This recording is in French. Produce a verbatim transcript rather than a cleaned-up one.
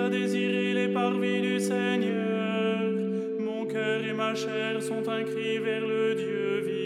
à désirer les parvis du Seigneur. Mon cœur et ma chair sont un cri vers le Dieu vivant.